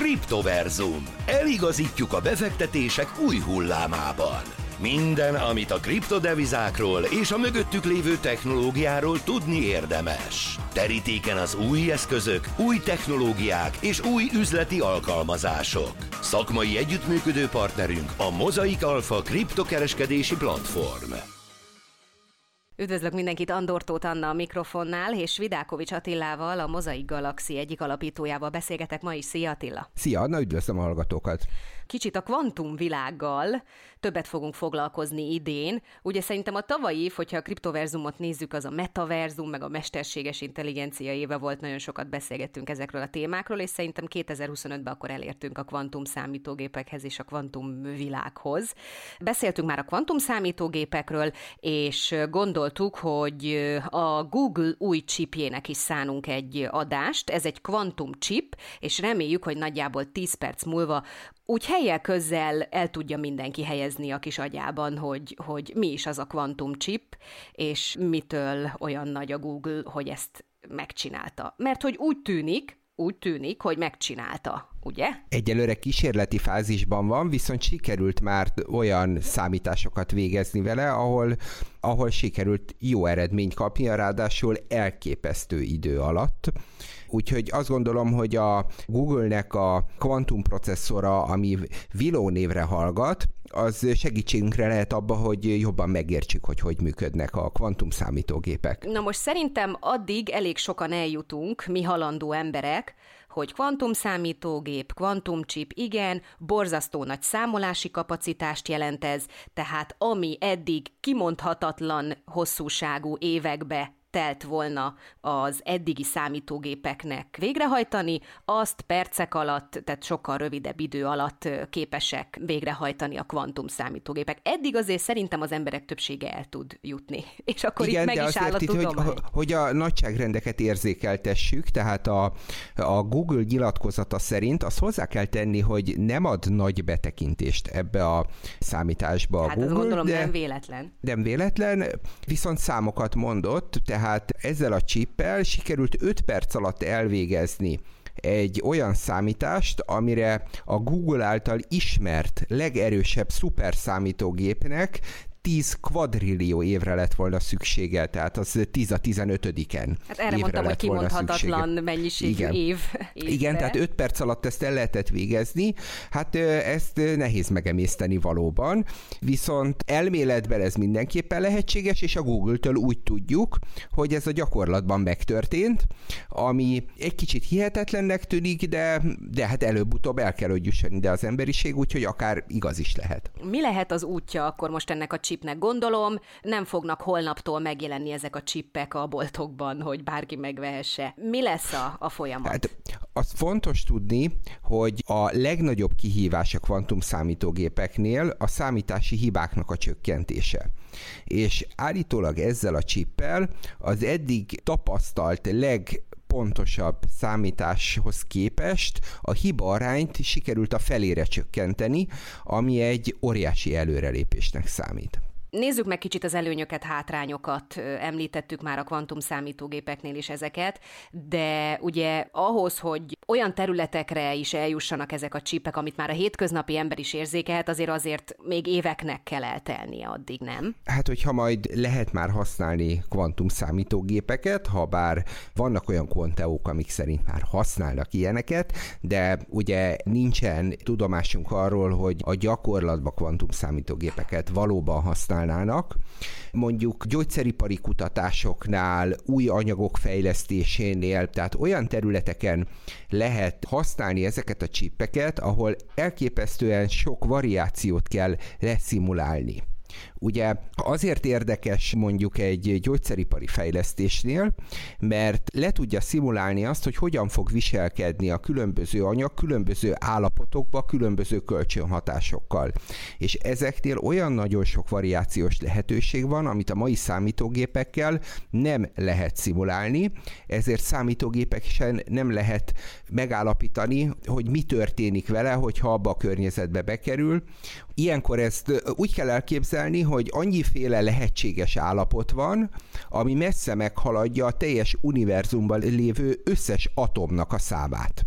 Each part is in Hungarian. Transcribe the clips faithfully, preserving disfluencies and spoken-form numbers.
Kriptoverzum. Eligazítjuk a befektetések új hullámában. Minden, amit a kriptodevizákról és a mögöttük lévő technológiáról tudni érdemes. Terítéken az új eszközök, új technológiák és új üzleti alkalmazások. Szakmai együttműködő partnerünk a Mozaik Alpha kriptokereskedési platform. Üdvözlök mindenkit, Andor Tóth Anna a mikrofonnál, és Vidákovics Attilával, a Mozaik Galaxy egyik alapítójával beszélgetek ma is. Szia Attila! Szia Anna, üdvözlöm a hallgatókat! Kicsit a kvantumvilággal többet fogunk foglalkozni idén. Ugye szerintem a tavalyi év, hogyha a kriptoverzumot nézzük, az a metaverzum, meg a mesterséges intelligencia éve volt, nagyon sokat beszélgettünk ezekről a témákról, és szerintem kétezer-huszonötben akkor elértünk a kvantum számítógépekhez és a kvantumvilághoz. Beszéltünk már a kvantum számítógépekről, és gondoltuk, hogy a Google új chipjének is szánunk egy adást. Ez egy kvantum chip, és reméljük, hogy nagyjából tíz perc múlva úgy helyjel közzel el tudja mindenki helyezni a kis agyában, hogy, hogy mi is az a kvantum chip, és mitől olyan nagy a Google, hogy ezt megcsinálta. Mert hogy úgy tűnik, úgy tűnik, hogy megcsinálta, ugye? Egyelőre kísérleti fázisban van, viszont sikerült már olyan számításokat végezni vele, ahol, ahol sikerült jó eredményt kapnia, ráadásul elképesztő idő alatt. Úgyhogy azt gondolom, hogy a Google-nek a kvantumprocesszora, ami Willow névre hallgat, az segítségünkre lehet abba, hogy jobban megértsük, hogy hogy működnek a kvantum számítógépek. Na most szerintem addig elég sokan eljutunk, mi halandó emberek, hogy kvantumszámítógép, kvantumchip, igen, borzasztó nagy számolási kapacitást jelent ez, tehát ami eddig kimondhatatlan hosszúságú évekbe telt volna az eddigi számítógépeknek végrehajtani, azt percek alatt, tehát sokkal rövidebb idő alatt képesek végrehajtani a kvantum számítógépek. Eddig azért szerintem az emberek többsége el tud jutni. És akkor igen, itt meg is áll a tudomány. Hogy, hogy a nagyságrendeket érzékeltessük, tehát a, a Google nyilatkozata szerint azt hozzá kell tenni, hogy nem ad nagy betekintést ebbe a számításba a hát Google. Hát gondolom de nem véletlen. Nem véletlen, viszont számokat mondott, tehát Tehát ezzel a chippel sikerült öt perc alatt elvégezni egy olyan számítást, amire a Google által ismert legerősebb szuperszámítógépnek tíz kvadrillió évre lett volna szüksége, tehát az tíz a tizenötödiken. Hát erre mondtam, hogy kimondhatatlan mennyiségű Igen. év. Évre. Igen, tehát öt perc alatt ezt el lehetett végezni, hát ezt nehéz megemészteni valóban, viszont elméletben ez mindenképpen lehetséges, és a Google-től úgy tudjuk, hogy ez a gyakorlatban megtörtént, ami egy kicsit hihetetlennek tűnik, de, de hát előbb-utóbb el kell, hogy jusson ide az emberiség, úgyhogy akár igaz is lehet. Mi lehet az útja akkor most ennek a chipnek? Gondolom, nem fognak holnaptól megjelenni ezek a chipek a boltokban, hogy bárki megvehesse. Mi lesz a, a folyamat? Hát, az fontos tudni, hogy a legnagyobb kihívás a kvantum számítógépeknél a számítási hibáknak a csökkentése. És állítólag ezzel a chippel az eddig tapasztalt leg pontosabb számításhoz képest a hiba arányt sikerült a felére csökkenteni, ami egy óriási előrelépésnek számít. Nézzük meg kicsit az előnyöket, hátrányokat, említettük már a kvantum számítógépeknél is ezeket, de ugye ahhoz, hogy olyan területekre is eljussanak ezek a csipek, amit már a hétköznapi ember is érzékelhet, azért azért még éveknek kell eltelnie addig, nem? Hát, hogyha majd lehet már használni kvantum számítógépeket, ha bár vannak olyan kvanteók, amik szerint már használnak ilyeneket, de ugye nincsen tudomásunk arról, hogy a gyakorlatban kvantum számítógépeket valóban használnak. Mondjuk gyógyszeripari kutatásoknál, új anyagok fejlesztésénél, tehát olyan területeken lehet használni ezeket a csippeket, ahol elképesztően sok variációt kell leszimulálni. Ugye azért érdekes mondjuk egy gyógyszeripari fejlesztésnél, mert le tudja szimulálni azt, hogy hogyan fog viselkedni a különböző anyag különböző állapotokba, különböző kölcsönhatásokkal. És ezeknél olyan nagyon sok variációs lehetőség van, amit a mai számítógépekkel nem lehet szimulálni, ezért számítógépesen nem lehet megállapítani, hogy mi történik vele, hogyha abba a környezetbe bekerül. Ilyenkor ezt úgy kell elképzelni, hogy annyiféle lehetséges állapot van, ami messze meghaladja a teljes univerzumban lévő összes atomnak a számát.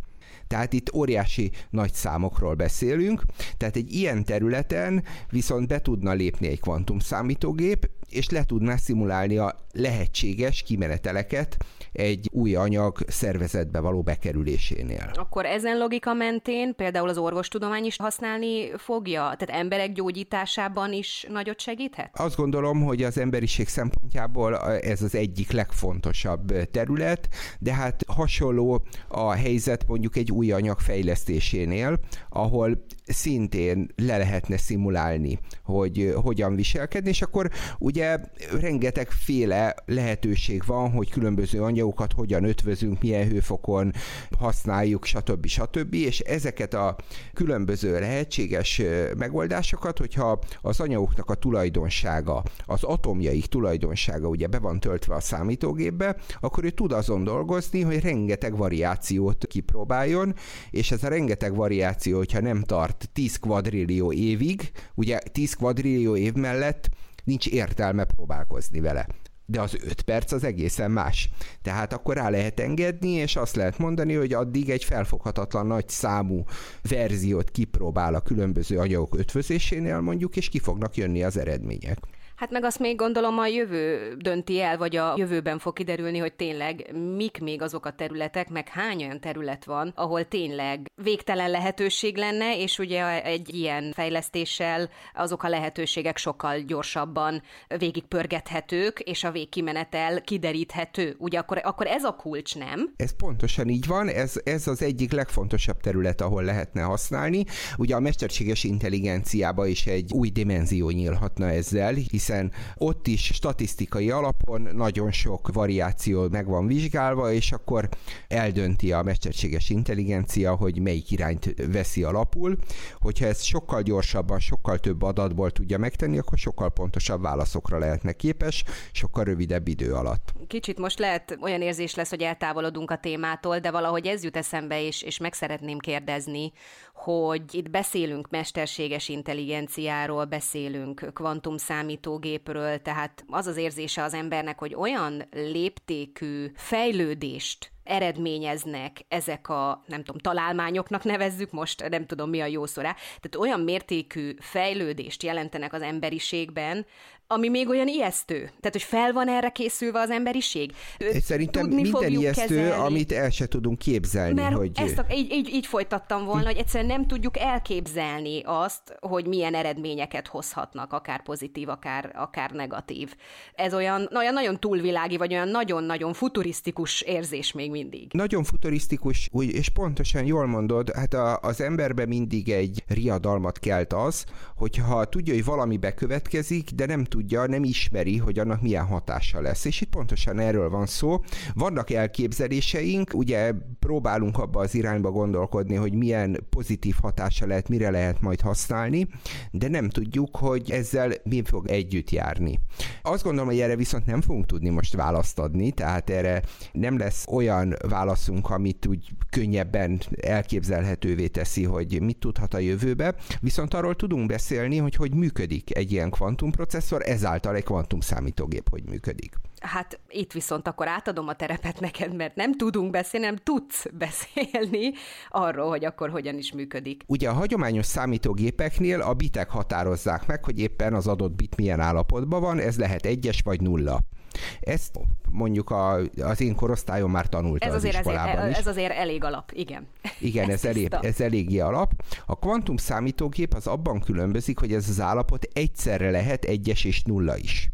Tehát itt óriási nagy számokról beszélünk, tehát egy ilyen területen viszont be tudna lépni egy kvantumszámítógép, és le tudná szimulálni a lehetséges kimeneteleket egy új anyag szervezetbe való bekerülésénél. Akkor ezen logika mentén például az orvostudomány is használni fogja? Tehát emberek gyógyításában is nagyot segíthet? Azt gondolom, hogy az emberiség szempontjából ez az egyik legfontosabb terület, de hát hasonló a helyzet mondjuk egy új anyag fejlesztésénél, ahol szintén le lehetne szimulálni, hogy hogyan viselkedni, és akkor ugye rengetegféle lehetőség van, hogy különböző anyagokat hogyan ötvözünk, milyen hőfokon használjuk, stb. stb. És ezeket a különböző lehetséges megoldásokat, hogyha az anyagoknak a tulajdonsága, az atomjaik tulajdonsága ugye be van töltve a számítógépbe, akkor ő tud azon dolgozni, hogy rengeteg variációt kipróbáljon, és ez a rengeteg variáció, hogyha nem tart tíz kvadrillió évig, ugye tíz kvadrillió év mellett nincs értelme próbálkozni vele. De az öt perc az egészen más. Tehát akkor rá lehet engedni, és azt lehet mondani, hogy addig egy felfoghatatlan nagy számú verziót kipróbál a különböző anyagok ötvözésénél mondjuk, és ki fognak jönni az eredmények. Hát meg azt még gondolom a jövő dönti el, vagy a jövőben fog kiderülni, hogy tényleg mik még azok a területek, meg hány olyan terület van, ahol tényleg végtelen lehetőség lenne, és ugye egy ilyen fejlesztéssel azok a lehetőségek sokkal gyorsabban végigpörgethetők, és a végkimenetel kideríthető. Ugye akkor, akkor ez a kulcs, nem? Ez pontosan így van, ez, ez az egyik legfontosabb terület, ahol lehetne használni. Ugye a mesterséges intelligenciába is egy új dimenzió nyílhatna ezzel, hiszen ott is statisztikai alapon nagyon sok variáció meg van vizsgálva, és akkor eldönti a mesterséges intelligencia, hogy melyik irányt veszi alapul. Hogyha ez sokkal gyorsabban, sokkal több adatból tudja megtenni, akkor sokkal pontosabb válaszokra lehetne képes, sokkal rövidebb idő alatt. Kicsit most lehet olyan érzés lesz, hogy eltávolodunk a témától, de valahogy ez jut eszembe, és, és meg szeretném kérdezni, hogy itt beszélünk mesterséges intelligenciáról, beszélünk kvantumszámítógépről, tehát az az érzése az embernek, hogy olyan léptékű fejlődést eredményeznek ezek a, nem tudom, találmányoknak nevezzük, most nem tudom mi a jó szó rá, tehát olyan mértékű fejlődést jelentenek az emberiségben, ami még olyan ijesztő. Tehát, hogy fel van erre készülve az emberiség? Szerintem Tudni minden ijesztő, kezelni. Amit el se tudunk képzelni. Mert hogy... ezt a, így, így, így folytattam volna, hogy egyszerűen nem tudjuk elképzelni azt, hogy milyen eredményeket hozhatnak, akár pozitív, akár, akár negatív. Ez olyan, olyan nagyon túlvilági, vagy olyan nagyon-nagyon futurisztikus érzés még mindig. Nagyon futurisztikus, úgy, és pontosan jól mondod, hát a, az emberbe mindig egy riadalmat kelt az, hogyha tudja, hogy valami bekövetkezik, de nem tudja, nem ismeri, hogy annak milyen hatása lesz. És itt pontosan erről van szó. Vannak elképzeléseink, ugye próbálunk abba az irányba gondolkodni, hogy milyen pozitív hatása lehet, mire lehet majd használni, de nem tudjuk, hogy ezzel mi fog együtt járni. Azt gondolom, hogy erre viszont nem fogunk tudni most választ adni, tehát erre nem lesz olyan válaszunk, amit úgy könnyebben elképzelhetővé teszi, hogy mit tudhat a jövőbe, viszont arról tudunk beszélni, hogy hogy működik egy ilyen kvantumprocesszor, ezáltal egy kvantumszámítógép hogy működik. Hát itt viszont akkor átadom a terepet neked, mert nem tudunk beszélni, nem tudsz beszélni arról, hogy akkor hogyan is működik. Ugye a hagyományos számítógépeknél a bitek határozzák meg, hogy éppen az adott bit milyen állapotban van, ez lehet egyes vagy nulla. Ezt mondjuk a, az én korosztályom már tanulta ez az azért, iskolában ezért, is. Ez azért elég alap, igen. Igen, ez, elég, ez eléggé alap. A kvantum számítógép az abban különbözik, hogy ez az állapot egyszerre lehet egyes és nulla is.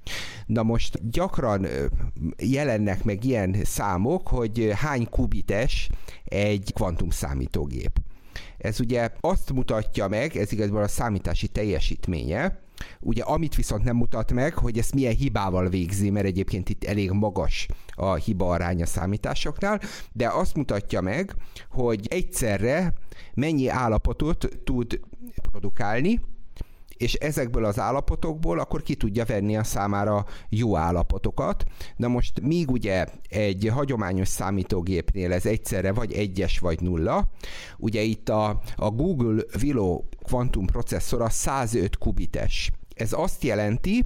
Na most gyakran jelennek meg ilyen számok, hogy hány kubites egy kvantumszámítógép. Ez ugye azt mutatja meg, ez igazából a számítási teljesítménye, ugye amit viszont nem mutat meg, hogy ezt milyen hibával végzi, mert egyébként itt elég magas a hiba arány a számításoknál, de azt mutatja meg, hogy egyszerre mennyi állapotot tud produkálni, és ezekből az állapotokból akkor ki tudja venni a számára jó állapotokat. Na most míg ugye egy hagyományos számítógépnél ez egyszerre vagy egyes vagy nulla, ugye itt a, a Google Willow kvantumprocesszora százöt kubites. Ez azt jelenti,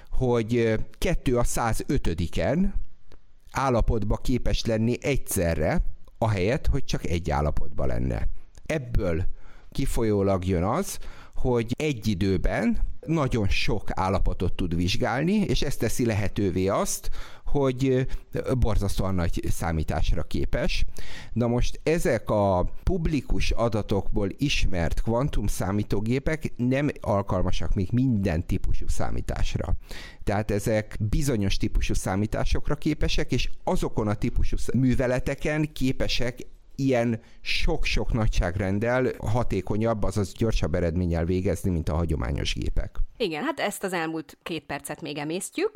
hogy kettő a százötödiken állapotba képes lenni egyszerre ahelyett, hogy csak egy állapotban lenne. Ebből kifolyólag jön az, hogy egy időben nagyon sok állapotot tud vizsgálni, és ez teszi lehetővé azt, hogy borzasztóan nagy számításra képes. Na most ezek a publikus adatokból ismert kvantumszámítógépek nem alkalmasak még minden típusú számításra. Tehát ezek bizonyos típusú számításokra képesek, és azokon a típusú műveleteken képesek ilyen sok-sok nagyságrenddel hatékonyabb, azaz gyorsabb eredménnyel végezni, mint a hagyományos gépek. Igen, hát ezt az elmúlt két percet még emésztjük.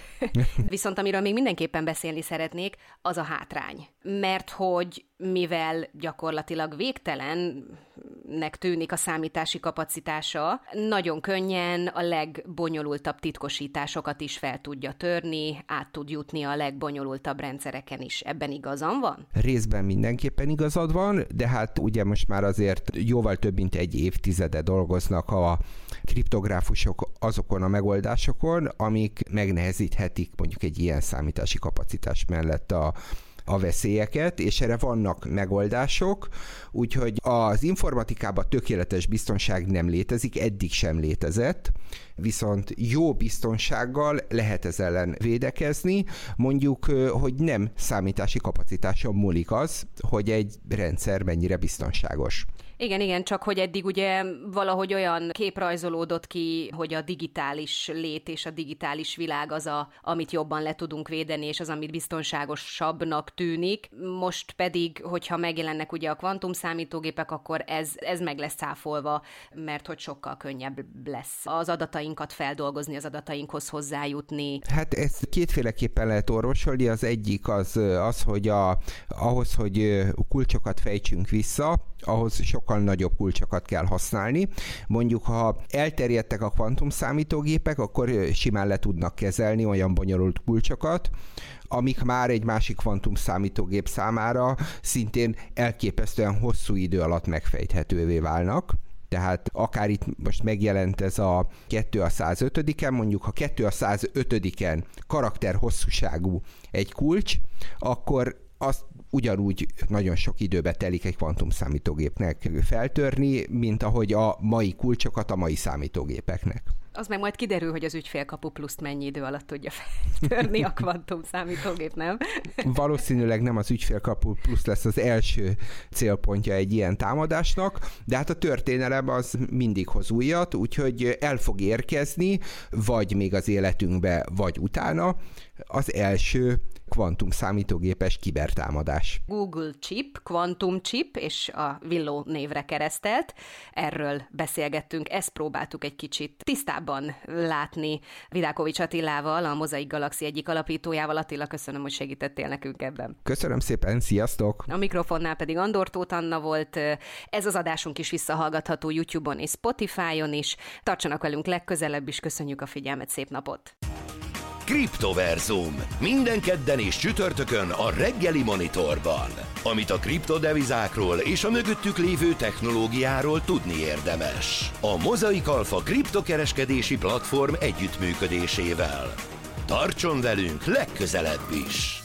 Viszont amiről még mindenképpen beszélni szeretnék, az a hátrány. Mert hogy mivel gyakorlatilag végtelennek tűnik a számítási kapacitása, nagyon könnyen a legbonyolultabb titkosításokat is fel tudja törni, át tud jutni a legbonyolultabb rendszereken is. Ebben igazam van? Részben mindenképpen igazad van, de hát ugye most már azért jóval több mint egy évtizede dolgoznak a kriptográfusok azokon a megoldásokon, amik megnehezíthetik mondjuk egy ilyen számítási kapacitás mellett a a veszélyeket, és erre vannak megoldások, úgyhogy az informatikában tökéletes biztonság nem létezik, eddig sem létezett, viszont jó biztonsággal lehet ez ellen védekezni, mondjuk, hogy nem számítási kapacitáson múlik az, hogy egy rendszer mennyire biztonságos. Igen, igen, csak hogy eddig ugye valahogy olyan kép rajzolódott ki, hogy a digitális lét és a digitális világ az, a, amit jobban le tudunk védeni, és az, amit biztonságosabbnak tűnik. Most pedig, hogyha megjelennek ugye a kvantumszámítógépek, akkor ez, ez meg lesz cáfolva, mert hogy sokkal könnyebb lesz az adatainkat feldolgozni, az adatainkhoz hozzájutni. Hát ezt kétféleképpen lehet orvosolni. Az egyik az, az hogy a, ahhoz, hogy kulcsokat fejtsünk vissza, ahhoz sokkal nagyobb kulcsokat kell használni. Mondjuk, ha elterjedtek a kvantumszámítógépek, akkor simán le tudnak kezelni olyan bonyolult kulcsokat, amik már egy másik kvantumszámítógép számára szintén elképesztően hosszú idő alatt megfejthetővé válnak. Tehát akár itt most megjelent ez a kettő a százötödiken, mondjuk ha kettő a százötödiken karakter hosszúságú egy kulcs, akkor azt ugyanúgy nagyon sok időbe telik egy kvantumszámítógépnek feltörni, mint ahogy a mai kulcsokat a mai számítógépeknek. Az meg majd kiderül, hogy az ügyfélkapu pluszt mennyi idő alatt tudja feltörni a kvantumszámítógép, nem? Valószínűleg nem az ügyfélkapu plusz lesz az első célpontja egy ilyen támadásnak, de hát a történelem az mindig hoz újat, úgyhogy el fog érkezni, vagy még az életünkbe, vagy utána az első kvantumszámítógépes kibertámadás. Google chip, Quantum chip és a Willow névre keresztelt. Erről beszélgettünk, ezt próbáltuk egy kicsit tisztábban látni Vidákovics Attilával, a Mozaik Galaxy egyik alapítójával. Attila, köszönöm, hogy segítettél nekünk ebben. Köszönöm szépen, sziasztok! A mikrofonnál pedig Andor Tóth Anna volt. Ez az adásunk is visszahallgatható YouTube-on és Spotify-on is. Tartsanak velünk legközelebb is, köszönjük a figyelmet, szép napot! Kriptoverzum. Minden kedden és csütörtökön a reggeli Monitorban. Amit a kriptodevizákról és a mögöttük lévő technológiáról tudni érdemes. A Mozaik Alpha kriptokereskedési platform együttműködésével. Tartson velünk legközelebb is!